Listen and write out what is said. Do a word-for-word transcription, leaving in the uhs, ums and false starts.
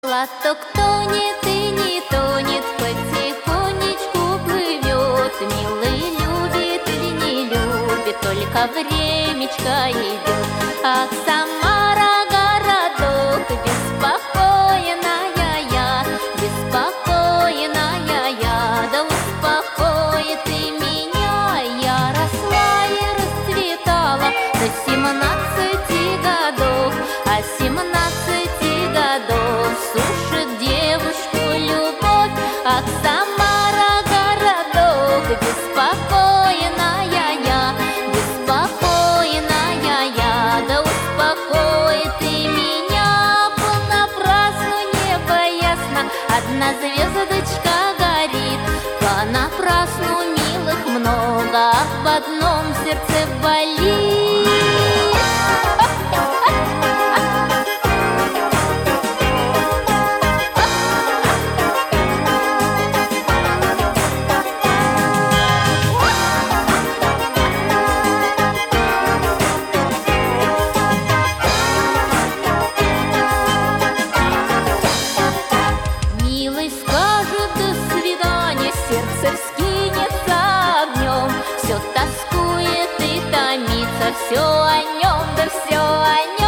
Платок тонет и не тонет, потихонечку плывет. Милый любит или не любит, только времечко идет. Ах, Самара, городок, беспокойная я, беспокойная я, да успокоит и меня. Я росла и расцветала до семнадцати годов, а семнадцати годов сушит девушку любовь. Ах, Самара, городок, беспокойная я, беспокойная я, да успокоит и меня. Понапрасну небо ясно, одна звездочка горит. Понапрасну милых много, а в одном сердце болит. Сердце вскинется огнем, все тоскует и томится, все о нем, да все о нем.